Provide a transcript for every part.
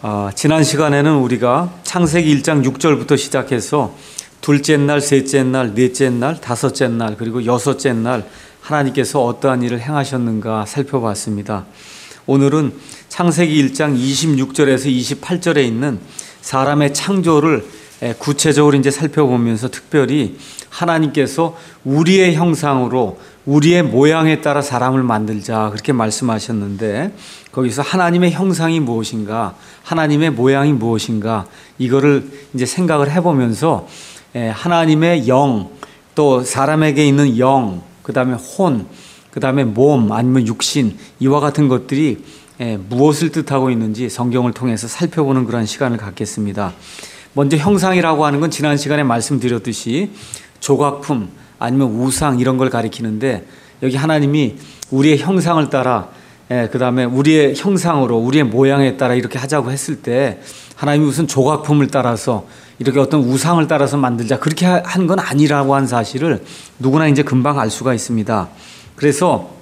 지난 시간에는 우리가 창세기 1장 6절부터 시작해서 둘째 날, 셋째 날, 넷째 날, 다섯째 날, 그리고 여섯째 날 하나님께서 어떠한 일을 행하셨는가 살펴봤습니다. 오늘은 창세기 1장 26절에서 28절에 있는 사람의 창조를 구체적으로 이제 살펴보면서 특별히 하나님께서 우리의 형상으로 우리의 모양에 따라 사람을 만들자 그렇게 말씀하셨는데, 거기서 하나님의 형상이 무엇인가, 하나님의 모양이 무엇인가, 이거를 이제 생각을 해보면서 하나님의 영, 또 사람에게 있는 영, 그 다음에 혼, 그 다음에 몸 아니면 육신, 이와 같은 것들이 무엇을 뜻하고 있는지 성경을 통해서 살펴보는 그런 시간을 갖겠습니다. 먼저 형상이라고 하는 건 지난 시간에 말씀드렸듯이 조각품 아니면 우상 이런 걸 가리키는데, 여기 하나님이 우리의 형상을 따라 그 다음에 우리의 형상으로 우리의 모양에 따라 이렇게 하자고 했을 때 하나님이 무슨 조각품을 따라서 이렇게 어떤 우상을 따라서 만들자 그렇게 한 건 아니라고 한 사실을 누구나 이제 금방 알 수가 있습니다. 그래서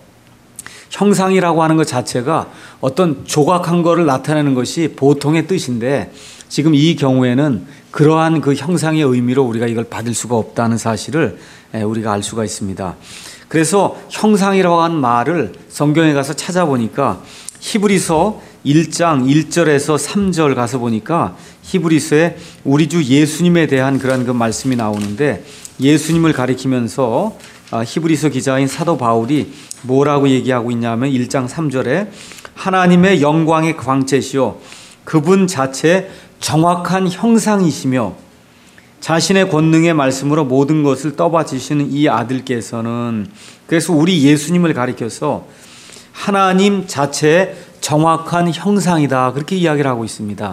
형상이라고 하는 것 자체가 어떤 조각한 거를 나타내는 것이 보통의 뜻인데, 지금 이 경우에는 그러한 그 형상의 의미로 우리가 이걸 받을 수가 없다는 사실을 우리가 알 수가 있습니다. 그래서 형상이라고 하는 말을 성경에 가서 찾아보니까 히브리서 1장 1절에서 3절 가서 보니까 히브리서에 우리 주 예수님에 대한 그런 그 말씀이 나오는데, 예수님을 가리키면서 히브리서 기자인 사도 바울이 뭐라고 얘기하고 있냐면 1장 3절에 하나님의 영광의 광채시요 그분 자체 정확한 형상이시며 자신의 권능의 말씀으로 모든 것을 떠받치시는 이 아들께서는, 그래서 우리 예수님을 가리켜서 하나님 자체의 정확한 형상이다 그렇게 이야기를 하고 있습니다.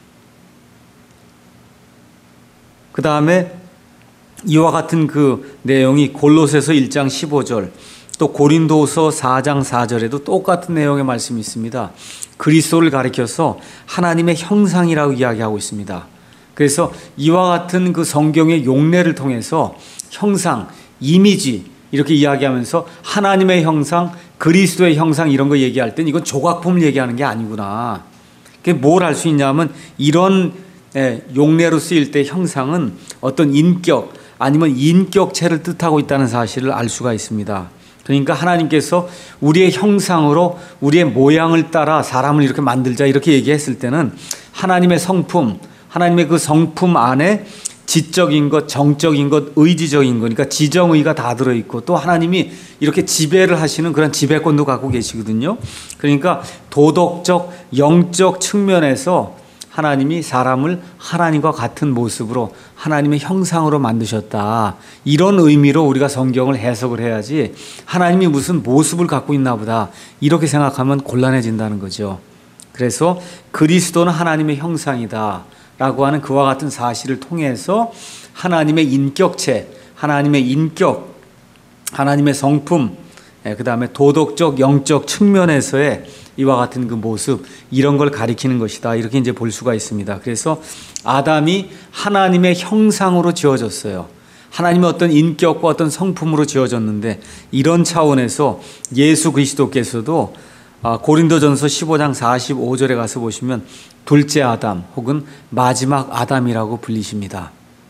그 다음에 이와 같은 그 내용이 골로새서 1장 15절 또 고린도서 4장 4절에도 똑같은 내용의 말씀이 있습니다. 그리스도를 가리켜서 하나님의 형상이라고 이야기하고 있습니다. 그래서 이와 같은 그 성경의 용례를 통해서 형상, 이미지 이렇게 이야기하면서 하나님의 형상, 그리스도의 형상 이런 거 얘기할 땐 이건 조각품을 얘기하는 게 아니구나. 그게 뭘 알 수 있냐면 이런 용례로 쓰일 때 형상은 어떤 인격 아니면 인격체를 뜻하고 있다는 사실을 알 수가 있습니다. 그러니까 하나님께서 우리의 형상으로 우리의 모양을 따라 사람을 이렇게 만들자 이렇게 얘기했을 때는 하나님의 성품, 하나님의 그 성품 안에 지적인 것, 정적인 것, 의지적인 것, 그러니까 지정의가 다 들어있고 또 하나님이 이렇게 지배를 하시는 그런 지배권도 갖고 계시거든요. 그러니까 도덕적, 영적 측면에서 하나님이 사람을 하나님과 같은 모습으로 하나님의 형상으로 만드셨다. 이런 의미로 우리가 성경을 해석을 해야지 하나님이 무슨 모습을 갖고 있나 보다 이렇게 생각하면 곤란해진다는 거죠. 그래서 그리스도는 하나님의 형상이다 라고 하는 그와 같은 사실을 통해서 하나님의 인격체, 하나님의 인격, 하나님의 성품, 그 다음에 도덕적, 영적 측면에서의 이와 같은 그 모습, 이런 걸 가리키는 것이다. 이렇게 이제 볼 수가 있습니다. 그래서 아담이 하나님의 형상으로 지어졌어요. 하나님의 어떤 인격과 어떤 성품으로 지어졌는데, 이런 차원에서 예수 그리스도께서도 고린도전서 15장 45절에 가서 보시면 둘째 아담 혹은 마지막 아담이라고 불리십니다.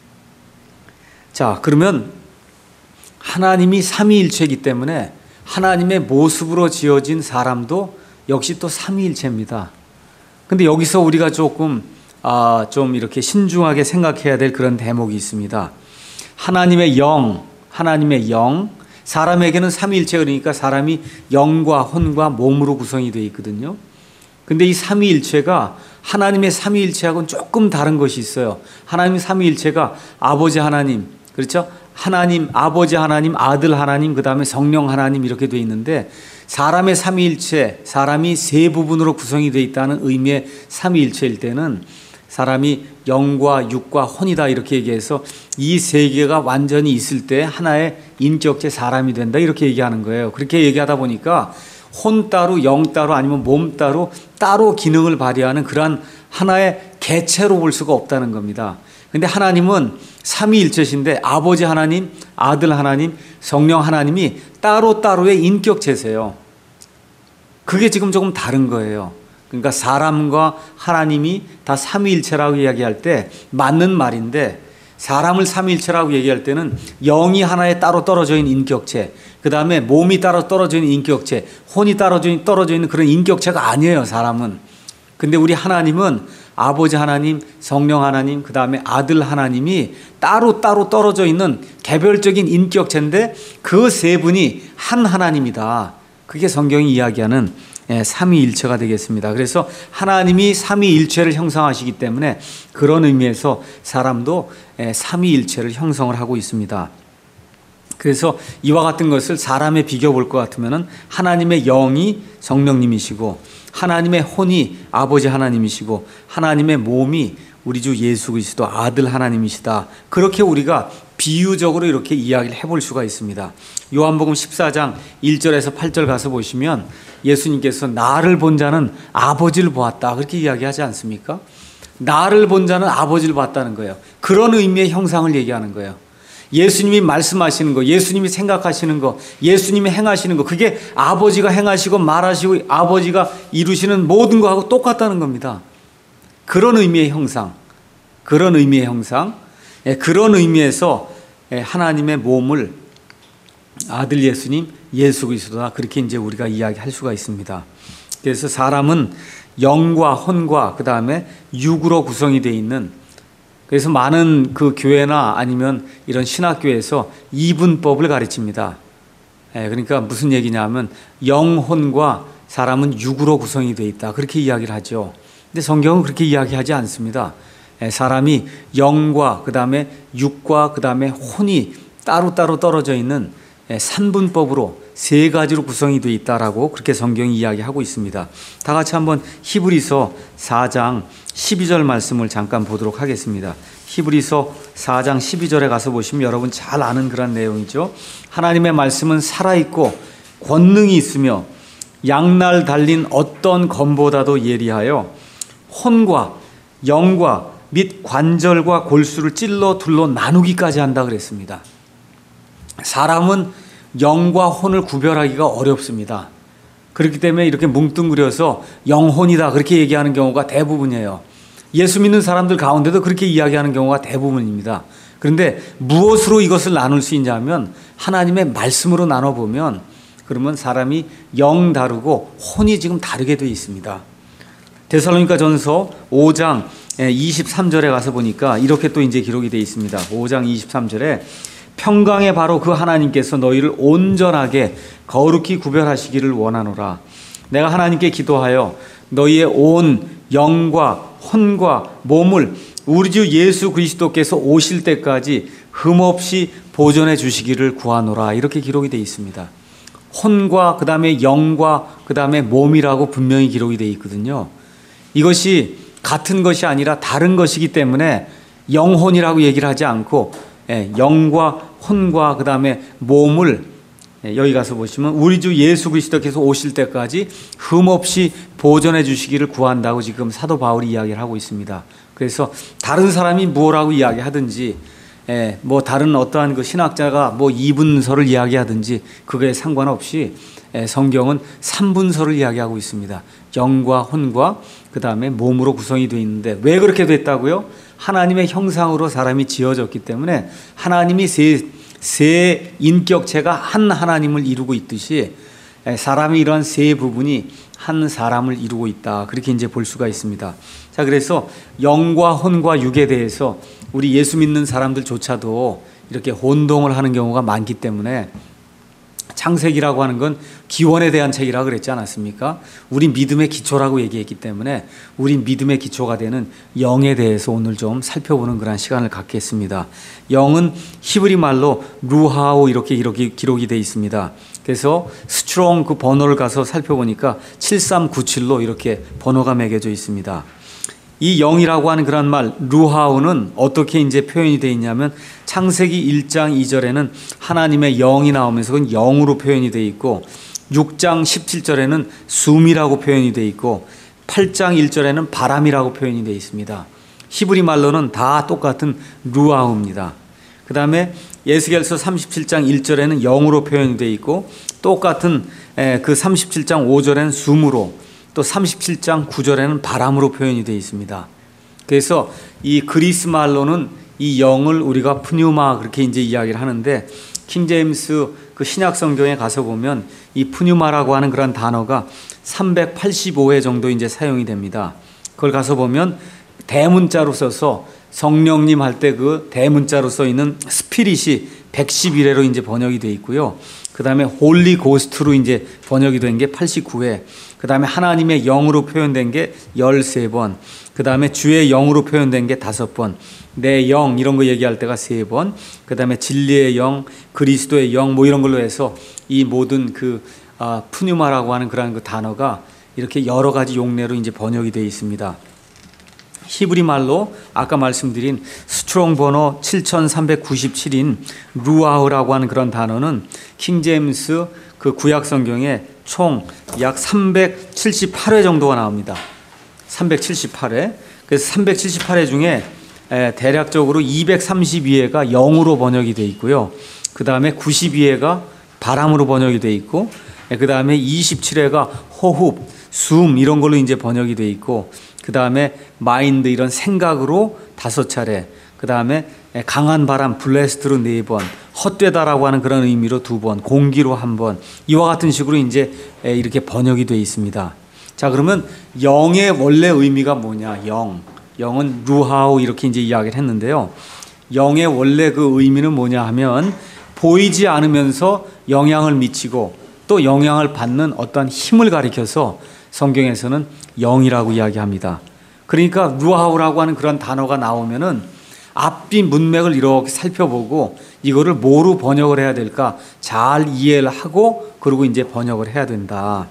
자, 그러면 하나님이 삼위일체이기 때문에 하나님의 모습으로 지어진 사람도 역시 또 삼위일체입니다. 근데 여기서 우리가 조금 좀 이렇게 신중하게 생각해야 될 그런 대목이 있습니다. 하나님의 영, 사람에게는 삼위일체, 그러니까 사람이 영과 혼과 몸으로 구성이 되어 있거든요. 근데 이 삼위일체가 하나님의 삼위일체하고는 조금 다른 것이 있어요. 하나님의 삼위일체가 아버지 하나님, 그렇죠? 하나님, 아버지 하나님, 아들 하나님, 그 다음에 성령 하나님 이렇게 되어 있는데, 사람의 삼위일체, 사람이 세 부분으로 구성이 되어 있다는 의미의 삼위일체일 때는 사람이 영과 육과 혼이다 이렇게 얘기해서 이 세 개가 완전히 있을 때 하나의 인격체 사람이 된다 이렇게 얘기하는 거예요. 그렇게 얘기하다 보니까 혼 따로 영 따로 아니면 몸 따로 기능을 발휘하는 그러한 하나의 개체로 볼 수가 없다는 겁니다. 근데 하나님은 삼위일체신데 아버지 하나님, 아들 하나님, 성령 하나님이 따로따로의 인격체세요. 그게 지금 조금 다른 거예요. 그러니까 사람과 하나님이 다 삼위일체라고 이야기할 때 맞는 말인데, 사람을 삼위일체라고 얘기할 때는 영이 하나에 따로 떨어져 있는 인격체, 그 다음에 몸이 따로 떨어져 있는 인격체, 혼이 따로 떨어져 있는 그런 인격체가 아니에요, 사람은. 근데 우리 하나님은 아버지 하나님, 성령 하나님, 그 다음에 아들 하나님이 따로 떨어져 있는 개별적인 인격체인데 그 세 분이 한 하나님이다. 그게 성경이 이야기하는 삼위일체가 되겠습니다. 그래서 하나님이 삼위일체를 형성하시기 때문에 그런 의미에서 사람도 삼위일체를 형성을 하고 있습니다. 그래서 이와 같은 것을 사람에 비교해 볼 것 같으면 하나님의 영이 성령님이시고, 하나님의 혼이 아버지 하나님이시고, 하나님의 몸이 우리 주 예수 그리스도 아들 하나님이시다. 그렇게 우리가 비유적으로 이렇게 이야기를 해볼 수가 있습니다. 요한복음 14장 1절에서 8절 가서 보시면 예수님께서 나를 본 자는 아버지를 보았다, 그렇게 이야기하지 않습니까? 나를 본 자는 아버지를 봤다는 거예요. 그런 의미의 형상을 얘기하는 거예요. 예수님이 말씀하시는 거, 예수님이 생각하시는 거, 예수님이 행하시는 거, 그게 아버지가 행하시고 말하시고 아버지가 이루시는 모든 거하고 똑같다는 겁니다. 그런 의미의 형상, 그런 의미의 형상, 그런 의미에서 하나님의 몸을 아들 예수님, 예수 그리스도다, 그렇게 이제 우리가 이야기할 수가 있습니다. 그래서 사람은 영과 혼과 그 다음에 육으로 구성이 되어 있는, 그래서 많은 그 교회나 아니면 이런 신학교에서 이분법을 가르칩니다. 그러니까 무슨 얘기냐면 영혼과 사람은 육으로 구성이 되어 있다, 그렇게 이야기를 하죠. 근데 성경은 그렇게 이야기하지 않습니다. 사람이 영과 그 다음에 육과 그 다음에 혼이 따로따로 떨어져 있는 삼분법으로 세 가지로 구성이 되어 있다라고 그렇게 성경이 이야기하고 있습니다. 다 같이 한번 히브리서 4장 12절 말씀을 잠깐 보도록 하겠습니다. 히브리서 4장 12절에 가서 보시면 여러분 잘 아는 그런 내용이죠. 하나님의 말씀은 살아있고 권능이 있으며 양날 달린 어떤 검보다도 예리하여 혼과 영과 및 관절과 골수를 찔러 둘러 나누기까지 한다 그랬습니다. 사람은 영과 혼을 구별하기가 어렵습니다. 그렇기 때문에 이렇게 뭉뚱그려서 영혼이다 그렇게 얘기하는 경우가 대부분이에요. 예수 믿는 사람들 가운데도 그렇게 이야기하는 경우가 대부분입니다. 그런데 무엇으로 이것을 나눌 수 있냐면 하나님의 말씀으로 나눠보면, 그러면 사람이 영 다르고 혼이 지금 다르게 되어 있습니다. 데살로니가 전서 5장 23절에 가서 보니까 이렇게 또 이제 기록이 되어 있습니다. 5장 23절에 평강의 바로 그 하나님께서 너희를 온전하게 거룩히 구별하시기를 원하노라. 내가 하나님께 기도하여 너희의 온 영과 혼과 몸을 우리 주 예수 그리스도께서 오실 때까지 흠없이 보존해 주시기를 구하노라. 이렇게 기록이 되어 있습니다. 혼과 그 다음에 영과 그 다음에 몸이라고 분명히 기록이 되어 있거든요. 이것이 같은 것이 아니라 다른 것이기 때문에 영혼이라고 얘기를 하지 않고 영과 혼과 그 다음에 몸을 여기 가서 보시면 우리 주 예수 그리스도께서 오실 때까지 흠없이 보존해 주시기를 구한다고 지금 사도 바울이 이야기를 하고 있습니다. 그래서 다른 사람이 뭐라고 이야기하든지 뭐 다른 어떠한 그 신학자가 뭐 이분서를 이야기하든지 그거에 상관없이 성경은 삼분서를 이야기하고 있습니다. 영과 혼과 그 다음에 몸으로 구성이 되어 있는데 왜 그렇게 됐다고요? 하나님의 형상으로 사람이 지어졌기 때문에 하나님이 세 인격체가 한 하나님을 이루고 있듯이 사람이 이런 세 부분이 한 사람을 이루고 있다. 그렇게 이제 볼 수가 있습니다. 자, 그래서 영과 혼과 육에 대해서 우리 예수 믿는 사람들조차도 이렇게 혼동을 하는 경우가 많기 때문에 창세기라고 하는 건 기원에 대한 책이라고 그랬지 않았습니까? 우리 믿음의 기초라고 얘기했기 때문에 우리 믿음의 기초가 되는 영에 대해서 오늘 좀 살펴보는 그런 시간을 갖겠습니다. 영은 히브리 말로 루하오 이렇게 기록이 되어 있습니다. 그래서 스트롱 그 번호를 가서 살펴보니까 7397로 이렇게 번호가 매겨져 있습니다. 이 영이라고 하는 그런 말 루하오는 어떻게 이제 표현이 되어 있냐면 창세기 1장 2절에는 하나님의 영이 나오면서 그건 영으로 표현이 되어 있고 6장 17절에는 숨이라고 표현이 되어 있고 8장 1절에는 바람이라고 표현이 되어 있습니다. 히브리 말로는 다 똑같은 루아우입니다. 그 다음에 에스겔서 37장 1절에는 영으로 표현이 되어 있고 똑같은 그 37장 5절에는 숨으로, 또 37장 9절에는 바람으로 표현이 되어 있습니다. 그래서 이 그리스 말로는 이 영을 우리가 푸뉴마 그렇게 이제 이야기를 하는데, 킹제임스 그 신약 성경에 가서 보면 이 푸뉴마라고 하는 그런 단어가 385회 정도 이제 사용이 됩니다. 그걸 가서 보면 대문자로 써서 성령님 할 때 그 대문자로 써 있는 스피릿이 111회로 이제 번역이 되어 있고요. 그 다음에 홀리 고스트로 이제 번역이 된 게 89회. 그 다음에 하나님의 영으로 표현된 게 13번. 그 다음에 주의 영으로 표현된 게 5번. 내 영 이런 거 얘기할 때가 3번. 그 다음에 진리의 영, 그리스도의 영 뭐 이런 걸로 해서 이 모든 그 푸뉴마라고 하는 그런 그 단어가 이렇게 여러 가지 용례로 이제 번역이 되어 있습니다. 히브리 말로 아까 말씀드린 스트롱 번호 7397인 루아흐라고 하는 그런 단어는 킹제임스 그 구약 성경에 총 약 378회 정도가 나옵니다. 378회. 그래서 378회 중에 대략적으로 232회가 영으로 번역이 되어 있고요. 그 다음에 92회가 바람으로 번역이 되어 있고, 그 다음에 27회가 호흡, 숨 이런 걸로 이제 번역이 되어 있고, 그 다음에 마인드 이런 생각으로 5차례, 그 다음에 강한 바람 블레스트로 4번, 헛되다라고 하는 그런 의미로 2번, 공기로 1번, 이와 같은 식으로 이제 이렇게 번역이 되어 있습니다. 자, 그러면 영의 원래 의미가 뭐냐? 영은 루하우 이렇게 이제 이야기를 했는데요. 영의 원래 그 의미는 뭐냐 하면 보이지 않으면서 영향을 미치고 또 영향을 받는 어떤 힘을 가리켜서 성경에서는 영이라고 이야기합니다. 그러니까 루하우라고 하는 그런 단어가 나오면은 앞뒤 문맥을 이렇게 살펴보고 이거를 뭐로 번역을 해야 될까 잘 이해를 하고 그리고 이제 번역을 해야 된다.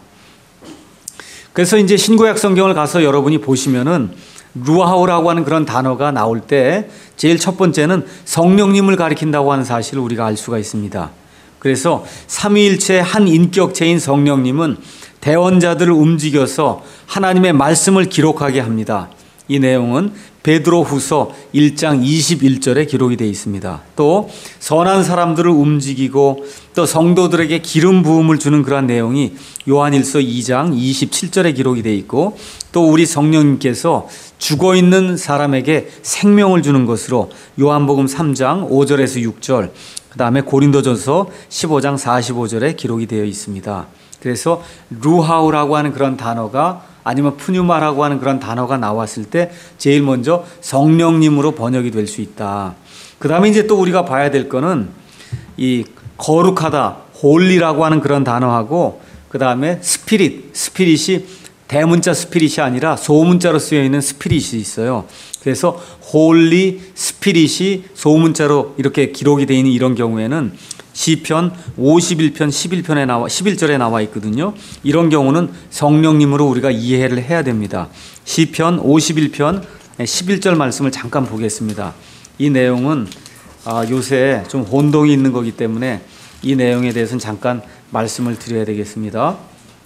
그래서 이제 신구약 성경을 가서 여러분이 보시면은 루하우라고 하는 그런 단어가 나올 때 제일 첫 번째는 성령님을 가리킨다고 하는 사실을 우리가 알 수가 있습니다. 그래서 삼위일체 한 인격체인 성령님은 대언자들을 움직여서 하나님의 말씀을 기록하게 합니다. 이 내용은 베드로후서 1장 21절에 기록이 되어 있습니다. 또 선한 사람들을 움직이고 또 성도들에게 기름 부음을 주는 그러한 내용이 요한일서 2장 27절에 기록이 되어 있고, 또 우리 성령님께서 죽어있는 사람에게 생명을 주는 것으로 요한복음 3장 5절에서 6절, 그 다음에 고린도전서 15장 45절에 기록이 되어 있습니다. 그래서 루하우라고 하는 그런 단어가 아니면 푸뉴마라고 하는 그런 단어가 나왔을 때 제일 먼저 성령님으로 번역이 될 수 있다. 그 다음에 이제 또 우리가 봐야 될 거는 이 거룩하다, 홀리라고 하는 그런 단어하고, 그 다음에 스피릿이 대문자 스피릿이 아니라 소문자로 쓰여 있는 스피릿이 있어요. 그래서 홀리 스피릿이 소문자로 이렇게 기록이 되어 있는 이런 경우에는 시편 51편 11절에 나와 있거든요. 이런 경우는 성령님으로 우리가 이해를 해야 됩니다. 시편 51편 11절 말씀을 잠깐 보겠습니다. 이 내용은 요새 좀 혼동이 있는 거기 때문에 이 내용에 대해서는 잠깐 말씀을 드려야 되겠습니다.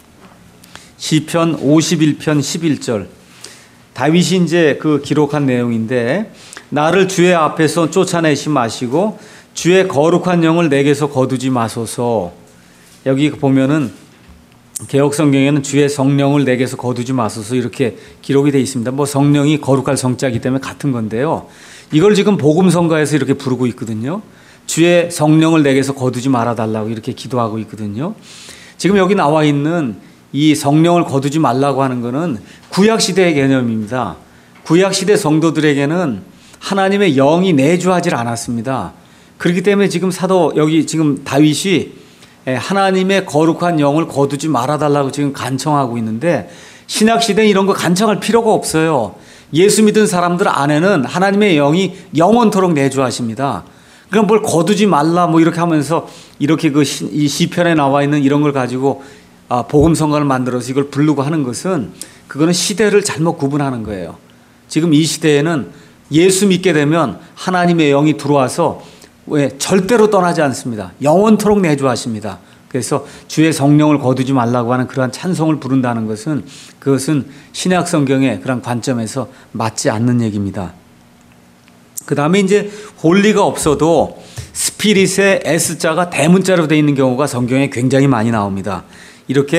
시편 51편 11절, 다윗이 이제 그 기록한 내용인데, 나를 주의 앞에서 쫓아내지 마시고 주의 거룩한 영을 내게서 거두지 마소서. 여기 보면은 개역 성경에는 주의 성령을 내게서 거두지 마소서 이렇게 기록이 되어 있습니다. 뭐 성령이 거룩할 성자이기 때문에 같은 건데요. 이걸 지금 복음성가에서 이렇게 부르고 있거든요. 주의 성령을 내게서 거두지 말아달라고 이렇게 기도하고 있거든요. 지금 여기 나와 있는 이 성령을 거두지 말라고 하는 것은 구약시대의 개념입니다. 구약시대 성도들에게는 하나님의 영이 내주하지 않았습니다. 그렇기 때문에 지금 여기 지금 다윗이 하나님의 거룩한 영을 거두지 말아달라고 지금 간청하고 있는데, 신약시대는 이런 거 간청할 필요가 없어요. 예수 믿은 사람들 안에는 하나님의 영이 영원토록 내주하십니다. 그럼 뭘 거두지 말라 뭐 이렇게 하면서 이렇게 이 시편에 나와 있는 이런 걸 가지고 복음성가를 만들어서 이걸 부르고 하는 것은 그거는 시대를 잘못 구분하는 거예요. 지금 이 시대에는 예수 믿게 되면 하나님의 영이 들어와서 절대로 떠나지 않습니다. 영원토록 내주하십니다. 그래서 주의 성령을 거두지 말라고 하는 그러한 찬송을 부른다는 것은 그것은 신약 성경의 그런 관점에서 맞지 않는 얘기입니다. 그 다음에 이제 홀리가 없어도 스피릿의 S자가 대문자로 되어 있는 경우가 성경에 굉장히 많이 나옵니다. 이렇게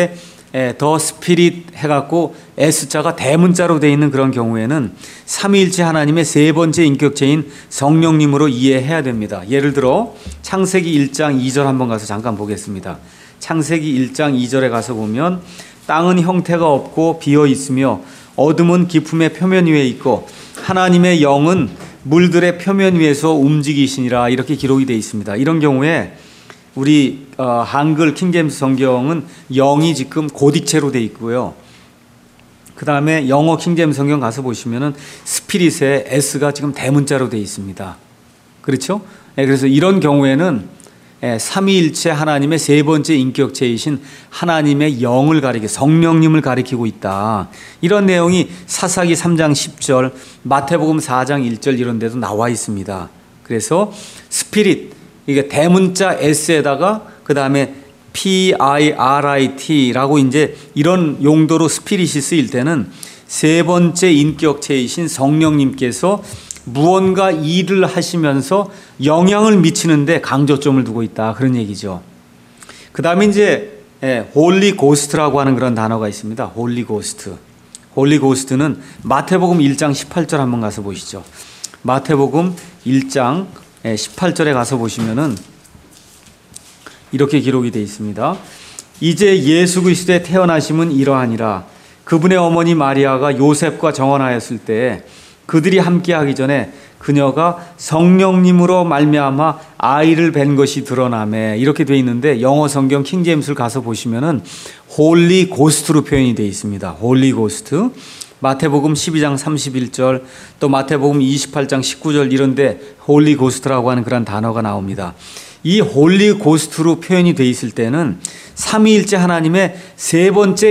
더 스피릿 해갖고 S자가 대문자로 되어 있는 그런 경우에는 삼위일체 하나님의 세 번째 인격체인 성령님으로 이해해야 됩니다. 예를 들어 창세기 1장 2절 한번 가서 잠깐 보겠습니다. 창세기 1장 2절에 가서 보면 땅은 형태가 없고 비어 있으며 어둠은 깊음의 표면 위에 있고 하나님의 영은 물들의 표면 위에서 움직이시니라 이렇게 기록이 되어 있습니다. 이런 경우에 우리 한글 킹제임스 성경은 영이 지금 고딕체로 되어 있고요. 그 다음에 영어 킹제임스 성경 가서 보시면은 스피릿에 S가 지금 대문자로 되어 있습니다. 그렇죠? 그래서 이런 경우에는 삼위일체 하나님의 세 번째 인격체이신 하나님의 영을 가리켜 성령님을 가리키고 있다. 이런 내용이 사사기 3장 10절, 마태복음 4장 1절 이런 데도 나와 있습니다. 그래서 스피릿, 이게 대문자 S에다가 그 다음에 PIRIT라고 이제 이런 용도로 스피릿이 쓰일 때는 세 번째 인격체이신 성령님께서 무언가 일을 하시면서 영향을 미치는데 강조점을 두고 있다. 그런 얘기죠. 그 다음에 이제 홀리 고스트라고 하는 그런 단어가 있습니다. 홀리 고스트. 홀리 고스트는 마태복음 1장 18절 한번 가서 보시죠. 마태복음 1장 18절에 가서 보시면은 이렇게 기록이 되어 있습니다. 이제 예수 그리스도의 태어나심은 이러하니라. 그분의 어머니 마리아가 요셉과 정혼하였을 때 그들이 함께하기 전에 그녀가 성령님으로 말미암아 아이를 뵌 것이 드러나매 이렇게 되어 있는데 영어 성경 킹제임스를 가서 보시면은 홀리 고스트로 표현이 되어 있습니다. 홀리 고스트. 마태복음 12장 31절 또 마태복음 28장 19절 이런데 홀리 고스트라고 하는 그런 단어가 나옵니다. 이 홀리 고스트로 표현이 되어 있을 때는 삼위일체 하나님의 세 번째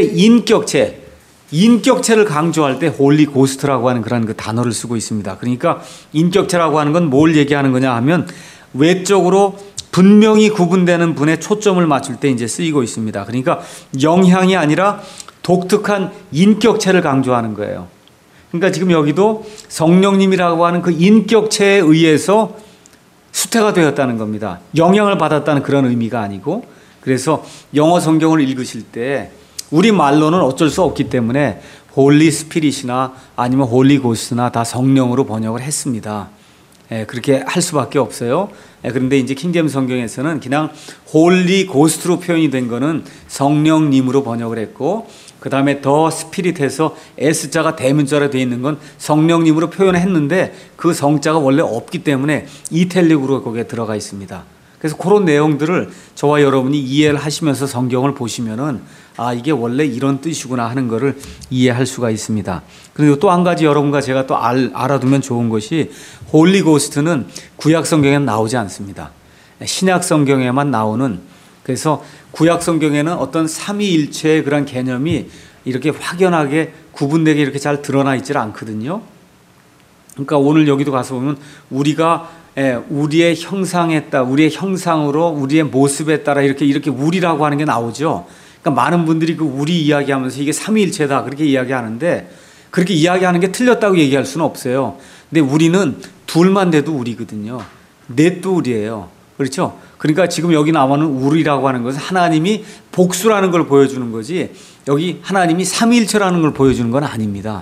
인격체를 강조할 때 홀리 고스트라고 하는 그런 그 단어를 쓰고 있습니다. 그러니까 인격체라고 하는 건 뭘 얘기하는 거냐 하면 외적으로 분명히 구분되는 분에 초점을 맞출 때 이제 쓰이고 있습니다. 그러니까 영향이 아니라 독특한 인격체를 강조하는 거예요. 그러니까 지금 여기도 성령님이라고 하는 그 인격체에 의해서 수태가 되었다는 겁니다. 영향을 받았다는 그런 의미가 아니고, 그래서 영어 성경을 읽으실 때 우리 말로는 어쩔 수 없기 때문에 홀리 스피릿이나 아니면 홀리 고스트나 다 성령으로 번역을 했습니다. 그렇게 할 수밖에 없어요. 그런데 이제 킹제임스 성경에서는 그냥 홀리 고스트로 표현이 된 거는 성령님으로 번역을 했고, 그 다음에 더 스피릿해서 S자가 대문자로 되어 있는 건 성령님으로 표현을 했는데 그 성자가 원래 없기 때문에 이탈릭으로 거기에 들어가 있습니다. 그래서 그런 내용들을 저와 여러분이 이해를 하시면서 성경을 보시면은 아, 이게 원래 이런 뜻이구나 하는 것을 이해할 수가 있습니다. 그리고 또 한 가지 여러분과 제가 또 알아두면 좋은 것이 홀리 고스트는 구약 성경에는 나오지 않습니다. 신약 성경에만 나오는, 그래서 구약 성경에는 어떤 삼위일체의 그런 개념이 이렇게 확연하게 구분되게 이렇게 잘 드러나 있질 않거든요. 그러니까 오늘 여기도 가서 보면 우리가 우리의 형상에 따라, 우리의 형상으로 우리의 모습에 따라 이렇게 우리라고 하는 게 나오죠. 그러니까 많은 분들이 그 우리 이야기하면서 이게 삼위일체다 그렇게 이야기하는데, 그렇게 이야기하는 게 틀렸다고 얘기할 수는 없어요. 근데 우리는 둘만 돼도 우리거든요. 넷도 우리예요. 그렇죠? 그러니까 지금 여기 나오는 우리라고 하는 것은 하나님이 복수라는 걸 보여주는 거지, 여기 하나님이 삼위일체라는 걸 보여주는 건 아닙니다.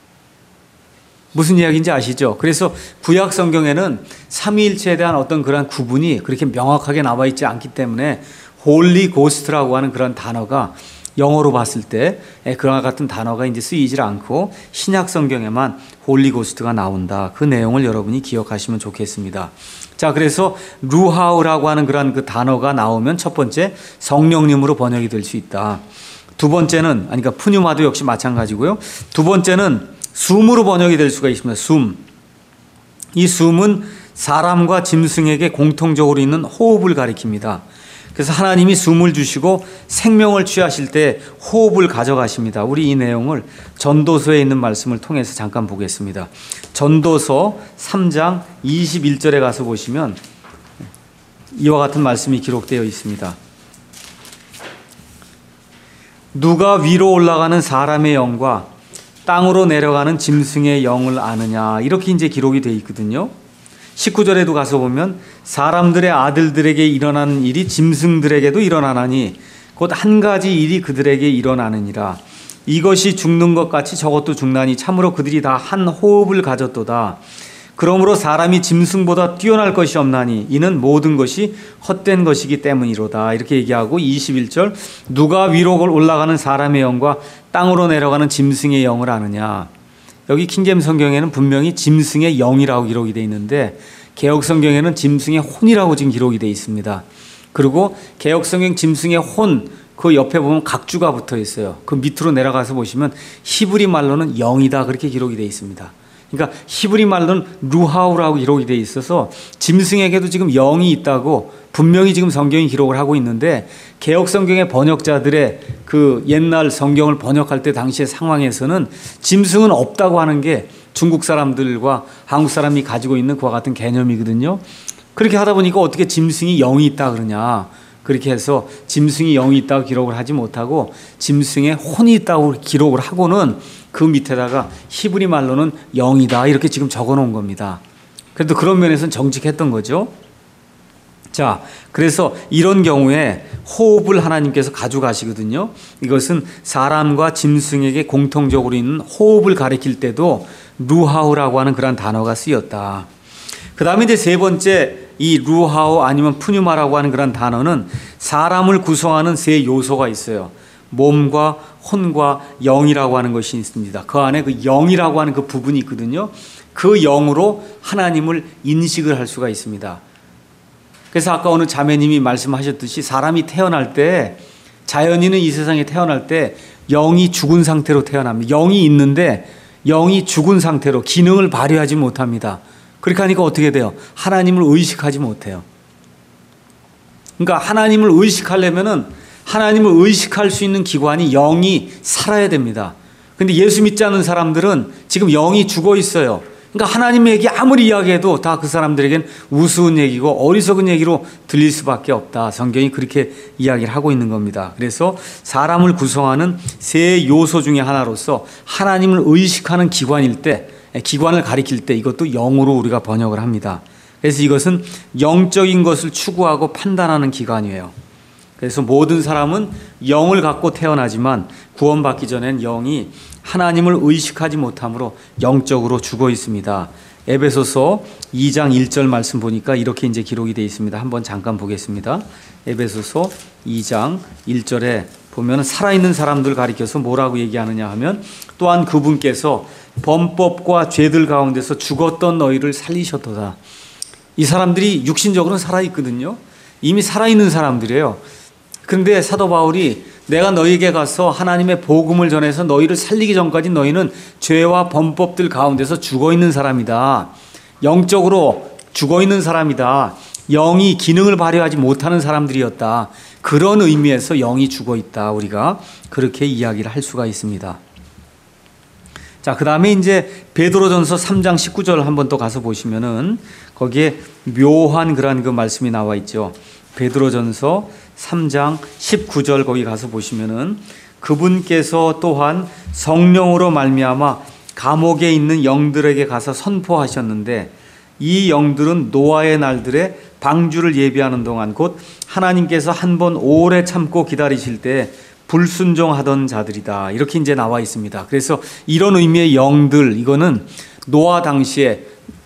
무슨 이야기인지 아시죠? 그래서 구약 성경에는 삼위일체에 대한 어떤 그런 구분이 그렇게 명확하게 나와 있지 않기 때문에 홀리 고스트라고 하는 그런 단어가 영어로 봤을 때 그와 같은 단어가 이제 쓰이질 않고 신약 성경에만 홀리 고스트가 나온다. 그 내용을 여러분이 기억하시면 좋겠습니다. 자, 그래서 루하우라고 하는 그런 그 단어가 나오면 첫 번째 성령님으로 번역이 될 수 있다. 두 번째는, 그러니까 푸뉴마도 역시 마찬가지고요. 두 번째는 숨으로 번역이 될 수가 있습니다. 숨. 이 숨은 사람과 짐승에게 공통적으로 있는 호흡을 가리킵니다. 그래서 하나님이 숨을 주시고 생명을 취하실 때 호흡을 가져가십니다. 우리 이 내용을 전도서에 있는 말씀을 통해서 잠깐 보겠습니다. 전도서 3장 21절에 가서 보시면 이와 같은 말씀이 기록되어 있습니다. 누가 위로 올라가는 사람의 영과 땅으로 내려가는 짐승의 영을 아느냐, 이렇게 이제 기록이 되어 있거든요. 19절에도 가서 보면 사람들의 아들들에게 일어나는 일이 짐승들에게도 일어나나니 곧 한 가지 일이 그들에게 일어나느니라. 이것이 죽는 것 같이 저것도 죽나니 참으로 그들이 다 한 호흡을 가졌도다. 그러므로 사람이 짐승보다 뛰어날 것이 없나니 이는 모든 것이 헛된 것이기 때문이로다. 이렇게 얘기하고 21절 누가 위로 올라가는 사람의 영과 땅으로 내려가는 짐승의 영을 아느냐. 여기 킹제임스 성경에는 분명히 짐승의 영이라고 기록이 되어 있는데 개역 성경에는 짐승의 혼이라고 지금 기록이 되어 있습니다. 그리고 개역 성경 짐승의 혼 그 옆에 보면 각주가 붙어 있어요. 그 밑으로 내려가서 보시면 히브리 말로는 영이다 그렇게 기록이 되어 있습니다. 그러니까 히브리 말로는 루하우라고 기록이 되어 있어서 짐승에게도 지금 영이 있다고 분명히 지금 성경이 기록을 하고 있는데 개역 성경의 번역자들의 그 옛날 성경을 번역할 때 당시의 상황에서는 짐승은 없다고 하는 게 중국 사람들과 한국 사람이 가지고 있는 그와 같은 개념이거든요. 그렇게 하다 보니까 어떻게 짐승이 영이 있다 그러냐. 그렇게 해서 짐승이 영이 있다고 기록을 하지 못하고 짐승의 혼이 있다고 기록을 하고는 그 밑에다가 히브리 말로는 영이다 이렇게 지금 적어 놓은 겁니다. 그래도 그런 면에서는 정직했던 거죠. 자, 그래서 이런 경우에 호흡을 하나님께서 가져가시거든요. 이것은 사람과 짐승에게 공통적으로 있는 호흡을 가리킬 때도 루하우라고 하는 그런 단어가 쓰였다. 그 다음에 이제 세 번째 이 루하우 아니면 푸뉴마라고 하는 그런 단어는 사람을 구성하는 세 요소가 있어요. 몸과 혼과 영이라고 하는 것이 있습니다. 그 안에 그 영이라고 하는 그 부분이 있거든요. 그 영으로 하나님을 인식을 할 수가 있습니다. 그래서 아까 어느 자매님이 말씀하셨듯이 사람이 태어날 때 자연인은 이 세상에 태어날 때 영이 죽은 상태로 태어납니다. 영이 있는데 영이 죽은 상태로 기능을 발휘하지 못합니다. 그렇게 하니까 어떻게 돼요? 하나님을 의식하지 못해요. 그러니까 하나님을 의식하려면은 하나님을 의식할 수 있는 기관이 영이 살아야 됩니다. 근데 예수 믿지 않는 사람들은 지금 영이 죽어 있어요. 그러니까 하나님의 얘기 아무리 이야기해도 다 그 사람들에겐 우스운 얘기고 어리석은 얘기로 들릴 수밖에 없다. 성경이 그렇게 이야기를 하고 있는 겁니다. 그래서 사람을 구성하는 세 요소 중에 하나로서 하나님을 의식하는 기관일 때, 기관을 가리킬 때 이것도 영으로 우리가 번역을 합니다. 그래서 이것은 영적인 것을 추구하고 판단하는 기관이에요. 그래서 모든 사람은 영을 갖고 태어나지만 구원받기 전엔 영이 하나님을 의식하지 못함으로 영적으로 죽어 있습니다. 에베소서 2장 1절 말씀 보니까 이렇게 이제 기록이 되어 있습니다. 한번 잠깐 보겠습니다. 에베소서 2장 1절에 보면 살아있는 사람들 가리켜서 뭐라고 얘기하느냐 하면 또한 그분께서 범법과 죄들 가운데서 죽었던 너희를 살리셨도다. 이 사람들이 육신적으로는 살아있거든요. 이미 살아있는 사람들이에요. 그런데 사도 바울이 내가 너희에게 가서 하나님의 복음을 전해서 너희를 살리기 전까지 너희는 죄와 범법들 가운데서 죽어있는 사람이다. 영적으로 죽어있는 사람이다. 영이 기능을 발휘하지 못하는 사람들이었다. 그런 의미에서 영이 죽어있다. 우리가 그렇게 이야기를 할 수가 있습니다. 자, 그 다음에 이제 베드로전서 3장 19절 한번 또 가서 보시면은 거기에 묘한 그런 그 말씀이 나와 있죠. 베드로전서 3장 19절 거기 가서 보시면은 그분께서 또한 성령으로 말미암아 감옥에 있는 영들에게 가서 선포하셨는데 이 영들은 노아의 날들에 방주를 예비하는 동안 곧 하나님께서 한 번 오래 참고 기다리실 때 불순종하던 자들이다. 이렇게 이제 나와 있습니다. 그래서 이런 의미의 영들, 이거는 노아 당시에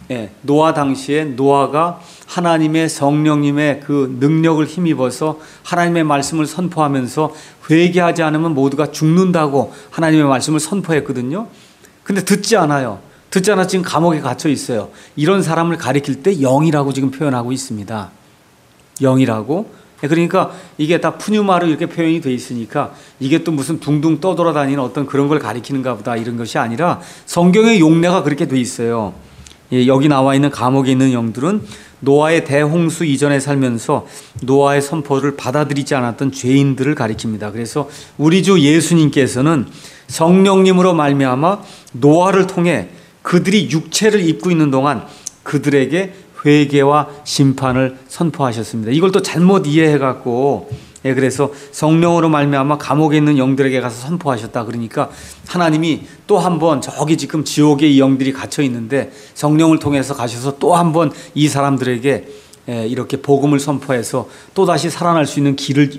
노아가 하나님의 성령님의 그 능력을 힘입어서 하나님의 말씀을 선포하면서 회개하지 않으면 모두가 죽는다고 하나님의 말씀을 선포했거든요. 근데 듣지 않아요. 듣지 않아 지금 감옥에 갇혀 있어요. 이런 사람을 가리킬 때 영이라고 지금 표현하고 있습니다. 영이라고. 그러니까 이게 다 푸뉴마로 이렇게 표현이 돼 있으니까 이게 또 무슨 둥둥 떠돌아다니는 어떤 그런 걸 가리키는가 보다 이런 것이 아니라 성경의 용례가 그렇게 돼 있어요. 여기 나와 있는 감옥에 있는 영들은 노아의 대홍수 이전에 살면서 노아의 선포를 받아들이지 않았던 죄인들을 가리킵니다. 그래서 우리 주 예수님께서는 성령님으로 말미암아 노아를 통해 그들이 육체를 입고 있는 동안 그들에게 회개와 심판을 선포하셨습니다. 이걸 또 잘못 이해해갖고 그래서 성령으로 말미암아 감옥에 있는 영들에게 가서 선포하셨다. 그러니까 하나님이 또 한 번 저기 지금 지옥에 이 영들이 갇혀 있는데 성령을 통해서 가셔서 또 한 번 이 사람들에게 이렇게 복음을 선포해서 또 다시 살아날 수 있는 길을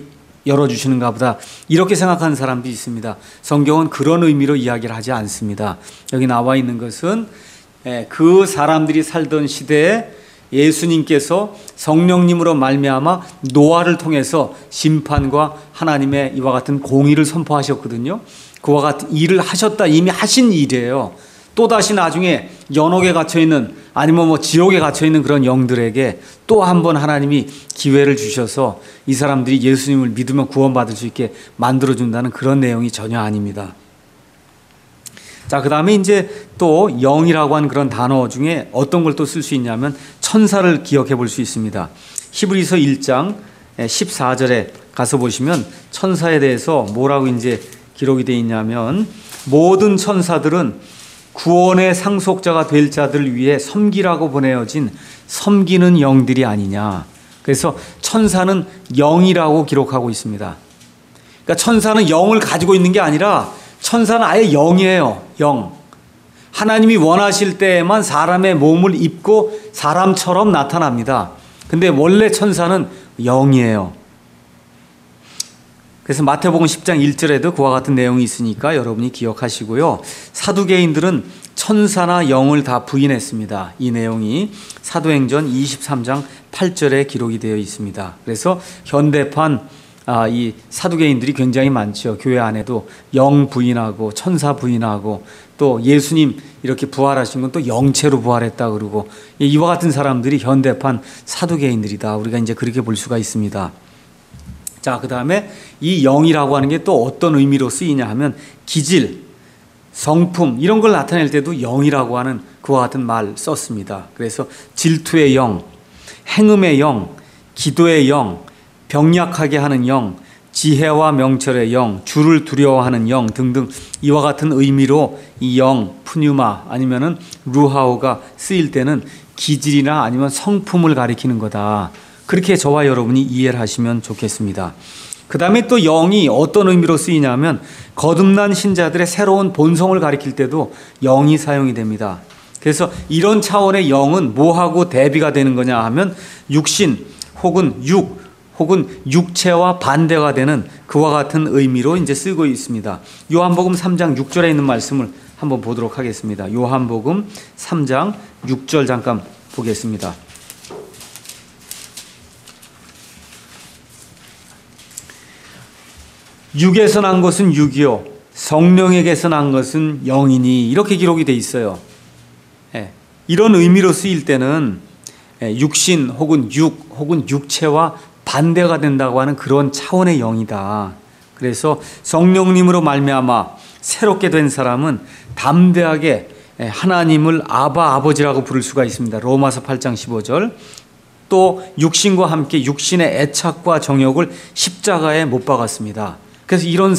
열어주시는가 보다 이렇게 생각하는 사람도 있습니다. 성경은 그런 의미로 이야기를 하지 않습니다. 여기 나와 있는 것은 그 사람들이 살던 시대에 예수님께서 성령님으로 말미암아 노아를 통해서 심판과 하나님의 이와 같은 공의를 선포하셨거든요. 그와 같은 일을 하셨다, 이미 하신 일이에요. 또다시 나중에 연옥에 갇혀있는 아니면 지옥에 갇혀있는 그런 영들에게 또 한 번 하나님이 기회를 주셔서 이 사람들이 예수님을 믿으면 구원받을 수 있게 만들어준다는 그런 내용이 전혀 아닙니다. 자, 그 다음에 이제 또 영이라고 하는 그런 단어 중에 어떤 걸 또 쓸 수 있냐면 천사를 기억해 볼 수 있습니다. 히브리서 1장 14절에 가서 보시면 천사에 대해서 뭐라고 이제 기록이 되어 있냐면 모든 천사들은 구원의 상속자가 될 자들을 위해 섬기라고 보내어진 섬기는 영들이 아니냐. 그래서 천사는 영이라고 기록하고 있습니다. 그러니까 천사는 영을 가지고 있는 게 아니라 천사는 아예 영이에요. 영. 하나님이 원하실 때에만 사람의 몸을 입고 사람처럼 나타납니다. 근데 원래 천사는 영이에요. 그래서 마태복음 10장 1절에도 그와 같은 내용이 있으니까 여러분이 기억하시고요. 사두개인들은 천사나 영을 다 부인했습니다. 이 내용이 사도행전 23장 8절에 기록이 되어 있습니다. 그래서 현대판 이 사두개인들이 굉장히 많죠. 교회 안에도 영 부인하고 천사 부인하고 또 예수님 이렇게 부활하신 건 또 영체로 부활했다 그러고 이와 같은 사람들이 현대판 사두개인들이다. 우리가 이제 그렇게 볼 수가 있습니다. 자, 그 다음에 이 영이라고 하는 게 또 어떤 의미로 쓰이냐 하면 기질, 성품 이런 걸 나타낼 때도 영이라고 하는 그와 같은 말 썼습니다. 그래서 질투의 영, 행음의 영, 기도의 영, 병약하게 하는 영, 지혜와 명철의 영, 주를 두려워하는 영 등등 이와 같은 의미로 이 영, 푸뉴마 아니면은 루하오가 쓰일 때는 기질이나 아니면 성품을 가리키는 거다. 그렇게 저와 여러분이 이해를 하시면 좋겠습니다. 그 다음에 또 영이 어떤 의미로 쓰이냐면 거듭난 신자들의 새로운 본성을 가리킬 때도 영이 사용이 됩니다. 그래서 이런 차원의 영은 뭐하고 대비가 되는 거냐 하면 육신 혹은 혹은 육체와 반대가 되는 그와 같은 의미로 이제 쓰고 있습니다. 요한복음 3장 6절에 있는 말씀을 한번 보도록 하겠습니다. 요한복음 3장 6절 잠깐 보겠습니다. 육에서 난 것은 육이요 성령에게서 난 것은 영이니 이렇게 기록이 돼 있어요. 이런 의미로 쓰일 때는 육신 혹은 혹은 육체와 반대가 된다고 하는 그런 차원의 영이다. 그래서 성령님으로 말미암아 새롭게 된 사람은 담대하게 하나님을 아버지라고 부를 수가 있습니다. 로마서 8장 15절. 또 육신과 함께 육신의 애착과 정욕을 십자가에 못 박았습니다. 그래서 이런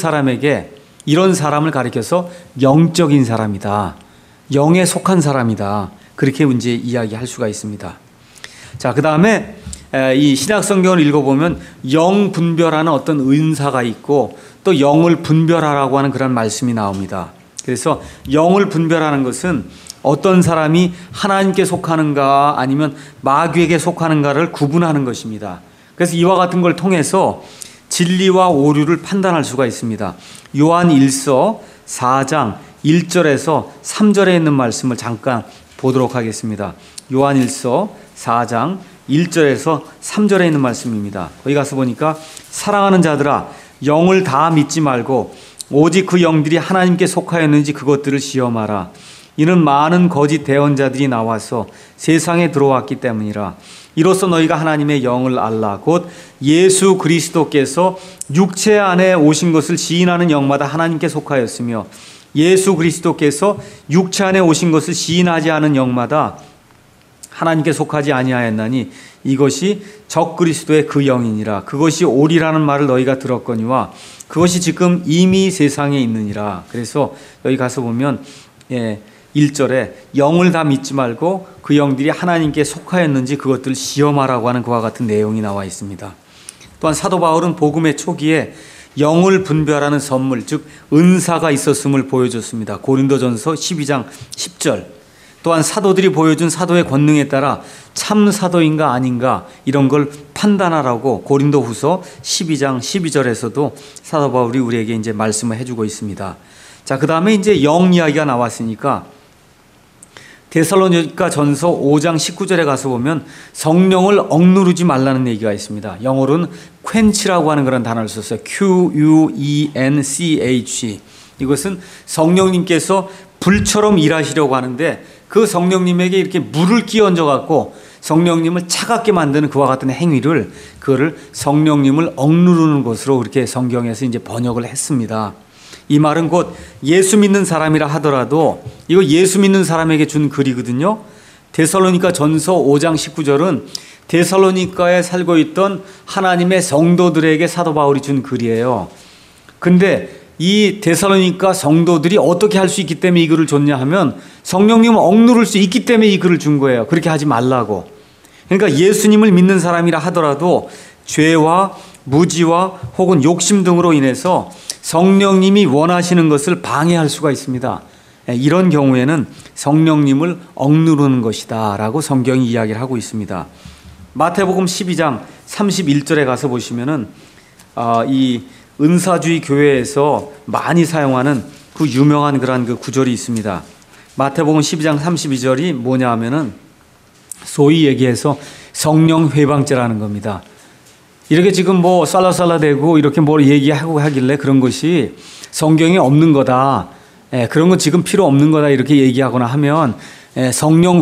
사람을 가리켜서 영적인 사람이다. 영에 속한 사람이다. 그렇게 이제 이야기할 수가 있습니다. 자, 그 다음에 이 신약 성경을 읽어보면 영 분별하는 어떤 은사가 있고 또 영을 분별하라고 하는 그런 말씀이 나옵니다. 그래서 영을 분별하는 것은 어떤 사람이 하나님께 속하는가 아니면 마귀에게 속하는가를 구분하는 것입니다. 그래서 이와 같은 걸 통해서 진리와 오류를 판단할 수가 있습니다. 요한 1서 4장 1절에서 3절에 있는 말씀을 잠깐 보도록 하겠습니다. 요한 1서 4장 1절에서 3절에 있는 말씀입니다. 거기 가서 보니까 사랑하는 자들아 영을 다 믿지 말고 오직 그 영들이 하나님께 속하였는지 그것들을 시험하라. 이는 많은 거짓 대언자들이 나와서 세상에 들어왔기 때문이라. 이로써 너희가 하나님의 영을 알라. 곧 예수 그리스도께서 육체 안에 오신 것을 시인하는 영마다 하나님께 속하였으며 예수 그리스도께서 육체 안에 오신 것을 시인하지 않은 영마다 하나님께 속하지 아니하였나니 이것이 적그리스도의 그 영이니라. 그것이 오리라는 말을 너희가 들었거니와 그것이 지금 이미 세상에 있느니라. 그래서 여기 가서 보면 1절에 영을 다 믿지 말고 그 영들이 하나님께 속하였는지 그것들을 시험하라고 하는 그와 같은 내용이 나와 있습니다. 또한 사도 바울은 복음의 초기에 영을 분별하는 선물, 즉 은사가 있었음을 보여줬습니다. 고린도전서 12장 10절. 또한 사도들이 보여준 사도의 권능에 따라 참 사도인가 아닌가 이런 걸 판단하라고 고린도후서 12장 12절에서도 사도 바울이 우리에게 이제 말씀을 해주고 있습니다. 자, 그 다음에 이제 영 이야기가 나왔으니까 데살로니가 전서 5장 19절에 가서 보면 성령을 억누르지 말라는 얘기가 있습니다. 영어로는 quench라고 하는 그런 단어를 썼어요. Quench. 이것은 성령님께서 불처럼 일하시려고 하는데 그 성령님에게 이렇게 물을 끼얹어 갖고 성령님을 차갑게 만드는 그와 같은 행위를, 그거를 성령님을 억누르는 것으로 그렇게 성경에서 이제 번역을 했습니다. 이 말은 곧 예수 믿는 사람이라 하더라도 이거 예수 믿는 사람에게 준 글이거든요. 데살로니가 전서 5장 19절은 데살로니가에 살고 있던 하나님의 성도들에게 사도 바울이 준 글이에요. 근데 이 데살로니가 성도들이 어떻게 할 수 있기 때문에 이 글을 줬냐 하면 성령님을 억누를 수 있기 때문에 이 글을 준 거예요. 그렇게 하지 말라고. 그러니까 예수님을 믿는 사람이라 하더라도 죄와 무지와 혹은 욕심 등으로 인해서 성령님이 원하시는 것을 방해할 수가 있습니다. 이런 경우에는 성령님을 억누르는 것이다 라고 성경이 이야기를 하고 있습니다. 마태복음 12장 31절에 가서 보시면은 이 은사주의 교회에서 많이 사용하는 그 유명한 그런 그 구절이 있습니다. 마태복음 12장 32절이 뭐냐 하면은 소위 얘기해서 성령 회방죄라는 겁니다. 이렇게 지금 뭐 살라살라대고 이렇게 뭘 얘기하고 하길래 그런 것이 성경에 없는 거다. 그런 건 지금 필요 없는 거다. 이렇게 얘기하거나 하면 성령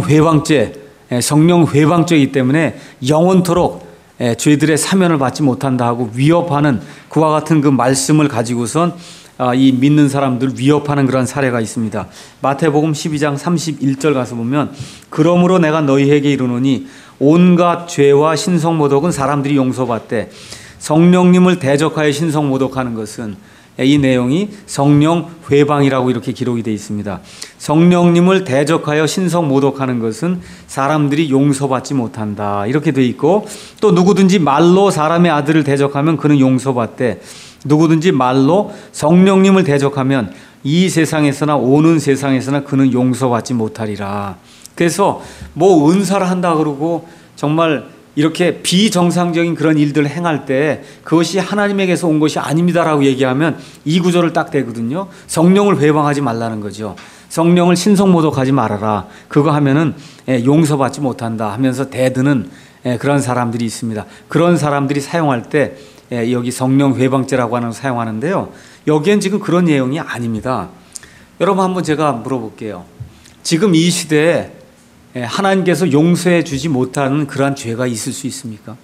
회방죄이기 때문에 영원토록 죄들의 사면을 받지 못한다 하고 위협하는 그와 같은 그 말씀을 가지고선 이 믿는 사람들 위협하는 그런 사례가 있습니다. 마태복음 12장 31절 가서 보면 그러므로 내가 너희에게 이르노니 온갖 죄와 신성모독은 사람들이 용서받되 성령님을 대적하여 신성모독하는 것은, 이 내용이 성령 회방이라고 이렇게 기록이 되어 있습니다. 성령님을 대적하여 신성모독하는 것은 사람들이 용서받지 못한다 이렇게 되어 있고, 또 누구든지 말로 사람의 아들을 대적하면 그는 용서받되 누구든지 말로 성령님을 대적하면 이 세상에서나 오는 세상에서나 그는 용서받지 못하리라. 그래서 뭐 은사를 한다 그러고 정말 이렇게 비정상적인 그런 일들을 행할 때 그것이 하나님에게서 온 것이 아닙니다라고 얘기하면 이 구절을 딱 대거든요. 성령을 회방하지 말라는 거죠. 성령을 신성모독하지 말아라. 그거 하면은 용서받지 못한다 하면서 대드는 그런 사람들이 있습니다. 그런 사람들이 사용할 때 여기 성령 회방죄라고 하는 걸 사용하는데요. 여기엔 지금 그런 내용이 아닙니다. 여러분 한번 제가 물어볼게요. 지금 이 시대에 하나님께서 용서해 주지 못하는 그러한 죄가 있을 수 있습니까?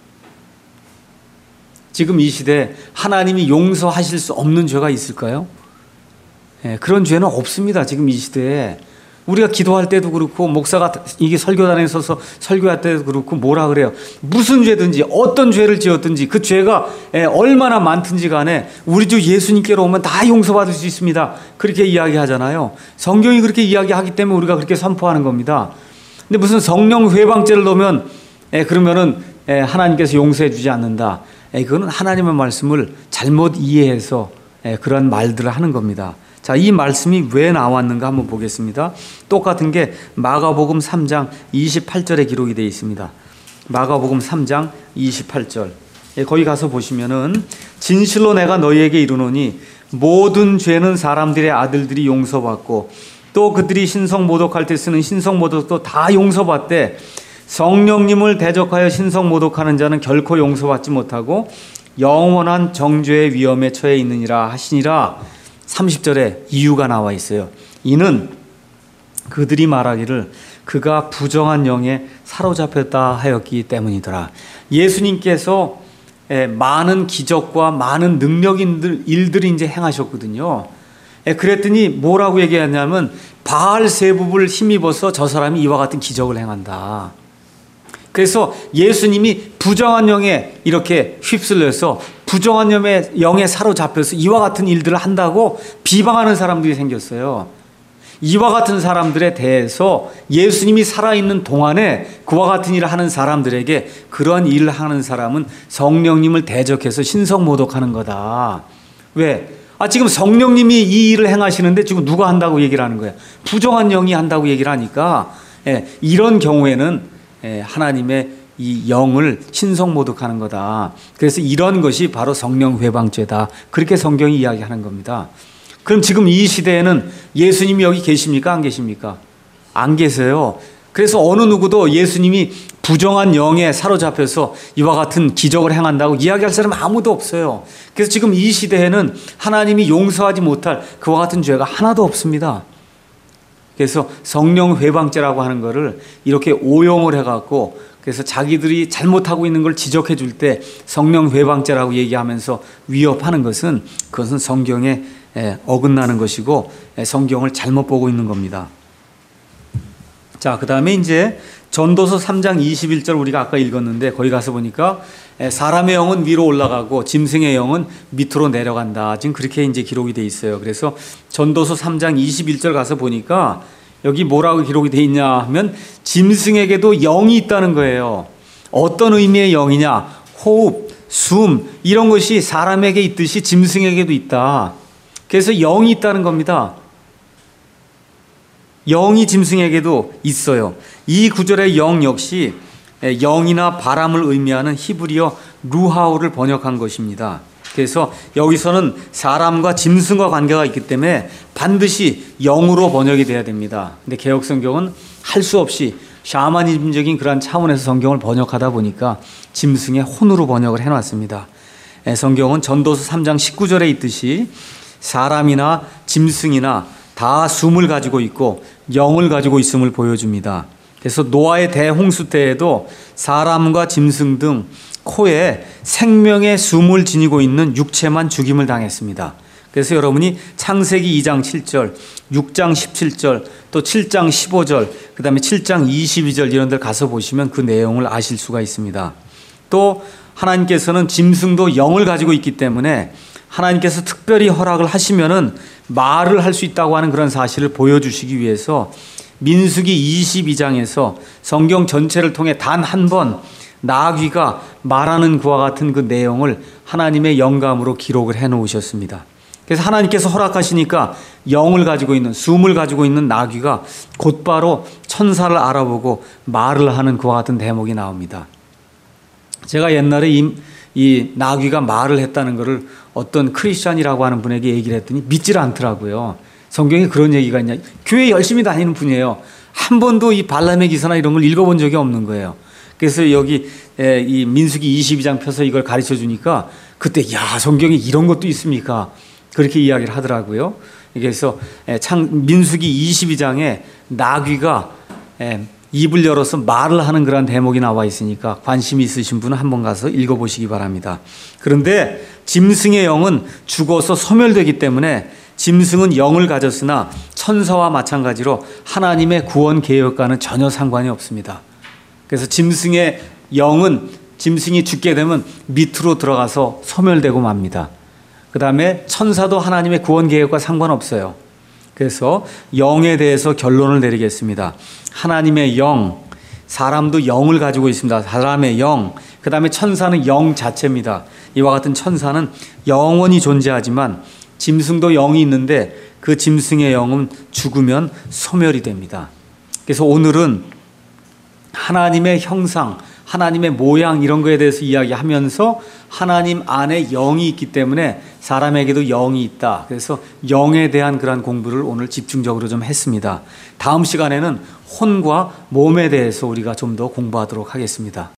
지금 이 시대에 하나님이 용서하실 수 없는 죄가 있을까요? 그런 죄는 없습니다. 지금 이 시대에. 우리가 기도할 때도 그렇고 목사가 이게 설교단에 서서 설교할 때도 그렇고 뭐라 그래요? 무슨 죄든지 어떤 죄를 지었든지 그 죄가 얼마나 많든지 간에 우리 주 예수님께로 오면 다 용서받을 수 있습니다. 그렇게 이야기하잖아요. 성경이 그렇게 이야기하기 때문에 우리가 그렇게 선포하는 겁니다. 근데 무슨 성령 회방죄를 넣으면 그러면은 하나님께서 용서해 주지 않는다. 그거는 하나님의 말씀을 잘못 이해해서 그런 말들을 하는 겁니다. 자, 이 말씀이 왜 나왔는가 한번 보겠습니다. 똑같은 게 마가복음 3장 28절에 기록이 되어 있습니다. 마가복음 3장 28절. 거기 가서 보시면은 진실로 내가 너희에게 이르노니 모든 죄는 사람들의 아들들이 용서받고 또 그들이 신성모독할 때 쓰는 신성모독도 다 용서받되 성령님을 대적하여 신성모독하는 자는 결코 용서받지 못하고 영원한 정죄의 위험에 처해 있느니라 하시니라. 30절에 이유가 나와 있어요. 이는 그들이 말하기를 그가 부정한 영에 사로잡혔다 하였기 때문이더라. 예수님께서 많은 기적과 많은 능력인 일들을 이제 행하셨거든요. 그랬더니 뭐라고 얘기하냐면 바알세붑을 힘입어서 저 사람이 이와 같은 기적을 행한다. 그래서 예수님이 부정한 영에 이렇게 휩쓸려서 부정한 영에 사로잡혀서 이와 같은 일들을 한다고 비방하는 사람들이 생겼어요. 이와 같은 사람들에 대해서 예수님이 살아있는 동안에 그와 같은 일을 하는 사람들에게 그러한 일을 하는 사람은 성령님을 대적해서 신성모독하는 거다. 왜? 지금 성령님이 이 일을 행하시는데 지금 누가 한다고 얘기를 하는 거야? 부정한 영이 한다고 얘기를 하니까 이런 경우에는 하나님의 이 영을 신성모독하는 거다. 그래서 이런 것이 바로 성령 회방죄다. 그렇게 성경이 이야기하는 겁니다. 그럼 지금 이 시대에는 예수님이 여기 계십니까? 안 계십니까? 안 계세요. 그래서 어느 누구도 예수님이 부정한 영에 사로잡혀서 이와 같은 기적을 행한다고 이야기할 사람 아무도 없어요. 그래서 지금 이 시대에는 하나님이 용서하지 못할 그와 같은 죄가 하나도 없습니다. 그래서 성령 회방죄라고 하는 것을 이렇게 오용을 해갖고 그래서 자기들이 잘못하고 있는 걸 지적해 줄 때 성령 회방죄라고 얘기하면서 위협하는 것은 그것은 성경에 어긋나는 것이고 성경을 잘못 보고 있는 겁니다. 자, 그 다음에 이제 전도서 3장 21절 우리가 아까 읽었는데 거기 가서 보니까 사람의 영은 위로 올라가고 짐승의 영은 밑으로 내려간다. 지금 그렇게 이제 기록이 돼 있어요. 그래서 전도서 3장 21절 가서 보니까 여기 뭐라고 기록이 돼 있냐 하면 짐승에게도 영이 있다는 거예요. 어떤 의미의 영이냐? 호흡, 숨 이런 것이 사람에게 있듯이 짐승에게도 있다. 그래서 영이 있다는 겁니다. 영이 짐승에게도 있어요. 이 구절의 영 역시 영이나 바람을 의미하는 히브리어 루하우를 번역한 것입니다. 그래서 여기서는 사람과 짐승과 관계가 있기 때문에 반드시 영으로 번역이 돼야 됩니다. 근데 개역성경은 할 수 없이 샤머니즘적인 그런 차원에서 성경을 번역하다 보니까 짐승의 혼으로 번역을 해놨습니다. 성경은 전도서 3장 19절에 있듯이 사람이나 짐승이나 다 숨을 가지고 있고 영을 가지고 있음을 보여줍니다. 그래서 노아의 대홍수 때에도 사람과 짐승 등 코에 생명의 숨을 지니고 있는 육체만 죽임을 당했습니다. 그래서 여러분이 창세기 2장 7절, 6장 17절, 또 7장 15절, 그 다음에 7장 22절 이런 데 가서 보시면 그 내용을 아실 수가 있습니다. 또 하나님께서는 짐승도 영을 가지고 있기 때문에 하나님께서 특별히 허락을 하시면은 말을 할 수 있다고 하는 그런 사실을 보여주시기 위해서 민수기 22장에서 성경 전체를 통해 단 한 번 나귀가 말하는 그와 같은 그 내용을 하나님의 영감으로 기록을 해 놓으셨습니다. 그래서 하나님께서 허락하시니까 영을 가지고 있는, 숨을 가지고 있는 나귀가 곧바로 천사를 알아보고 말을 하는 그와 같은 대목이 나옵니다. 제가 옛날에 이 나귀가 말을 했다는 것을 어떤 크리스찬이라고 하는 분에게 얘기를 했더니 믿질 않더라고요. 성경에 그런 얘기가 있냐. 교회 열심히 다니는 분이에요. 한 번도 이 발람의 기사나 이런 걸 읽어본 적이 없는 거예요. 그래서 여기 이 민수기 22장 펴서 이걸 가르쳐 주니까 그때 야 성경에 이런 것도 있습니까? 그렇게 이야기를 하더라고요. 그래서 민수기 22장에 나귀가 입을 열어서 말을 하는 그런 대목이 나와 있으니까 관심이 있으신 분은 한번 가서 읽어보시기 바랍니다. 그런데 짐승의 영은 죽어서 소멸되기 때문에 짐승은 영을 가졌으나 천사와 마찬가지로 하나님의 구원 계획과는 전혀 상관이 없습니다. 그래서 짐승의 영은 짐승이 죽게 되면 밑으로 들어가서 소멸되고 맙니다. 그 다음에 천사도 하나님의 구원 계획과 상관없어요. 그래서 영에 대해서 결론을 내리겠습니다. 하나님의 영, 사람도 영을 가지고 있습니다. 사람의 영, 그 다음에 천사는 영 자체입니다. 이와 같은 천사는 영원히 존재하지만 짐승도 영이 있는데 그 짐승의 영은 죽으면 소멸이 됩니다. 그래서 오늘은 하나님의 형상, 하나님의 모양 이런 거에 대해서 이야기하면서 하나님 안에 영이 있기 때문에 사람에게도 영이 있다. 그래서 영에 대한 그런 공부를 오늘 집중적으로 좀 했습니다. 다음 시간에는 혼과 몸에 대해서 우리가 좀 더 공부하도록 하겠습니다.